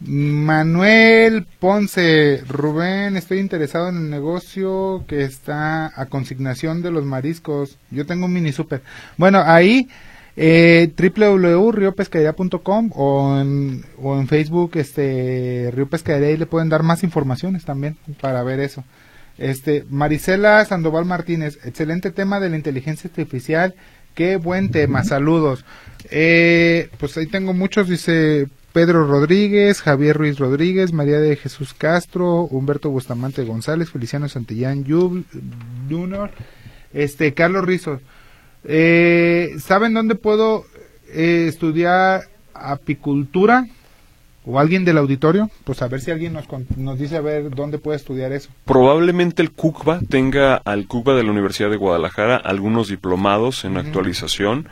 Manuel Ponce, Rubén, estoy interesado en el negocio que está a consignación de los mariscos. Yo tengo un mini super. Bueno, ahí eh, doble u doble u doble u punto rio pescadería punto com o en, o en Facebook este Río Pescadería, y le pueden dar más informaciones también para ver eso. Este Marisela Sandoval Martínez, excelente tema de la inteligencia artificial. Qué buen tema, saludos. Eh, pues ahí tengo muchos, dice Pedro Rodríguez, Javier Ruiz Rodríguez, María de Jesús Castro, Humberto Bustamante González, Feliciano Santillán Junior, este Carlos Rizzo. Eh, ¿Saben dónde puedo eh, estudiar apicultura? ¿O alguien del auditorio? Pues a ver si alguien nos, nos dice a ver dónde puede estudiar eso. Probablemente el CUCBA tenga al CUCBA de la Universidad de Guadalajara algunos diplomados en uh-huh. actualización,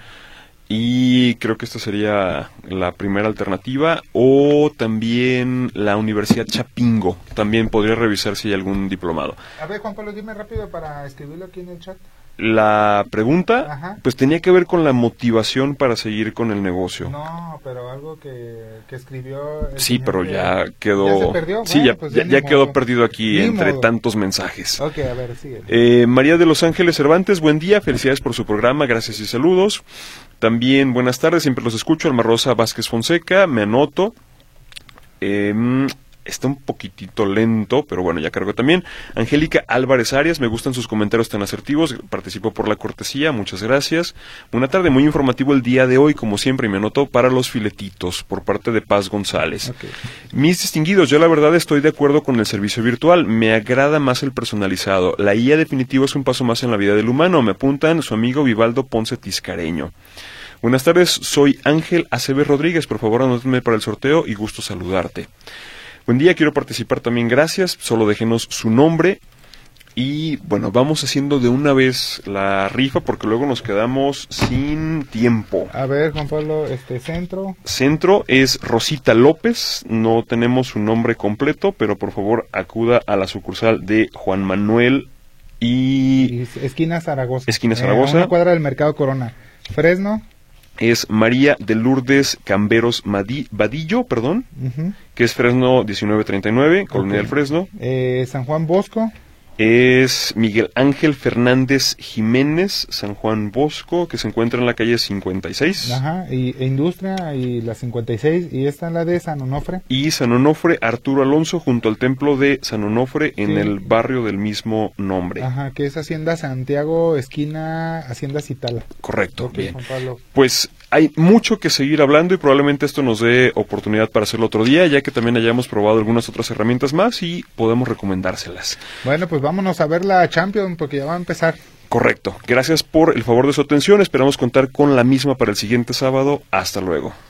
y creo que esta sería la primera alternativa, o también la Universidad Chapingo, también podría revisar si hay algún diplomado. A ver, Juan Pablo, dime rápido para escribirlo aquí en el chat. La pregunta, Ajá. pues tenía que ver con la motivación para seguir con el negocio. No, pero algo que, que escribió... Sí, pero que, ya quedó... ¿Ya se perdió? Sí, bueno, ya, pues ya, ya quedó perdido aquí ni entre modo. tantos mensajes. Ok, a ver, sigue. Eh, María de Los Ángeles Cervantes, buen día, felicidades por su programa, gracias y saludos. También buenas tardes, siempre los escucho. Alma Rosa Vázquez Fonseca, me anoto. Eh, está un poquitito lento, pero bueno, ya cargo también. Angélica Álvarez Arias, me gustan sus comentarios tan asertivos, participo por la cortesía, muchas gracias. Una tarde muy informativo el día de hoy, como siempre, y me anoto para los filetitos, por parte de Paz González. Okay. Mis distinguidos, yo la verdad estoy de acuerdo con el servicio virtual, me agrada más el personalizado. La I A definitivo es un paso más en la vida del humano, me apuntan su amigo Vivaldo Ponce Tiscareño. Buenas tardes, soy Ángel Aceves Rodríguez, por favor anótenme para el sorteo y gusto saludarte. Buen día, quiero participar también, gracias, solo déjenos su nombre y bueno, vamos haciendo de una vez la rifa porque luego nos quedamos sin tiempo. A ver, Juan Pablo, este centro. Centro es Rosita López, no tenemos su nombre completo, pero por favor acuda a la sucursal de Juan Manuel y... y esquina Zaragoza. Esquina Zaragoza. Eh, una cuadra del Mercado Corona. Fresno. Es María de Lourdes Camberos Madi, Vadillo, perdón, uh-huh. que es Fresno diecinueve treinta y nueve, Colonia del okay. Fresno. Eh, San Juan Bosco. Es Miguel Ángel Fernández Jiménez, San Juan Bosco, que se encuentra en la calle cincuenta y seis. Ajá, y e Industria y la cincuenta y seis, y esta es la de San Onofre. Y San Onofre, Arturo Alonso, junto al templo de San Onofre, en sí. el barrio del mismo nombre. Ajá, que es Hacienda Santiago, esquina Hacienda Citala. Correcto, okay, bien. Juan Pablo. Pues hay mucho que seguir hablando y probablemente esto nos dé oportunidad para hacerlo otro día, ya que también hayamos probado algunas otras herramientas más y podemos recomendárselas. Bueno, pues vámonos a ver la Champions porque ya va a empezar. Correcto. Gracias por el favor de su atención. Esperamos contar con la misma para el siguiente sábado. Hasta luego.